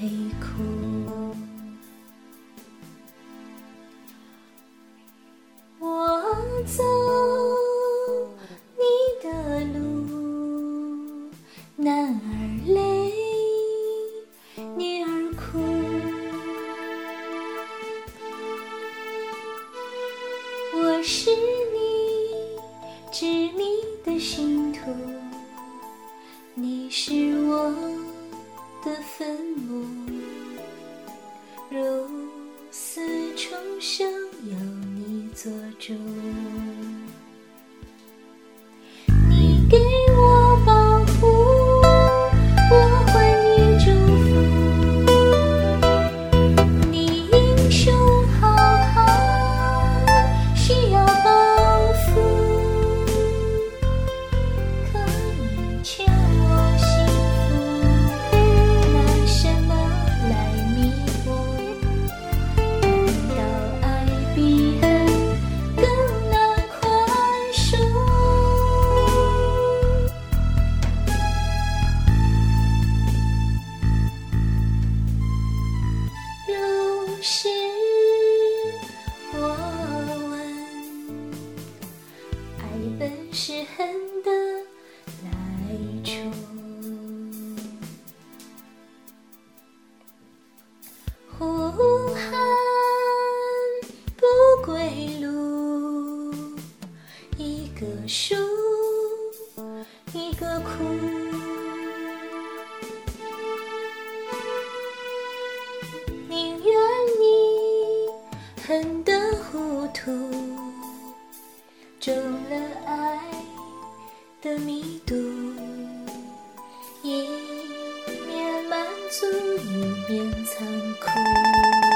悲苦。我走你的路，男儿泪，女儿哭。我是你执迷的信徒，你是我的坟墓，如死重生有你做主。你给我保护，我还你祝福。你英雄好汉，需要报复，可以劝我幸福，拿什么来弥补？难道爱比恨更难宽恕？如是我问，爱本是恨的来处。呼喊不归路，一个输，一个哭。宁愿你恨得糊涂，中了爱的迷毒，一面满足，一面残酷。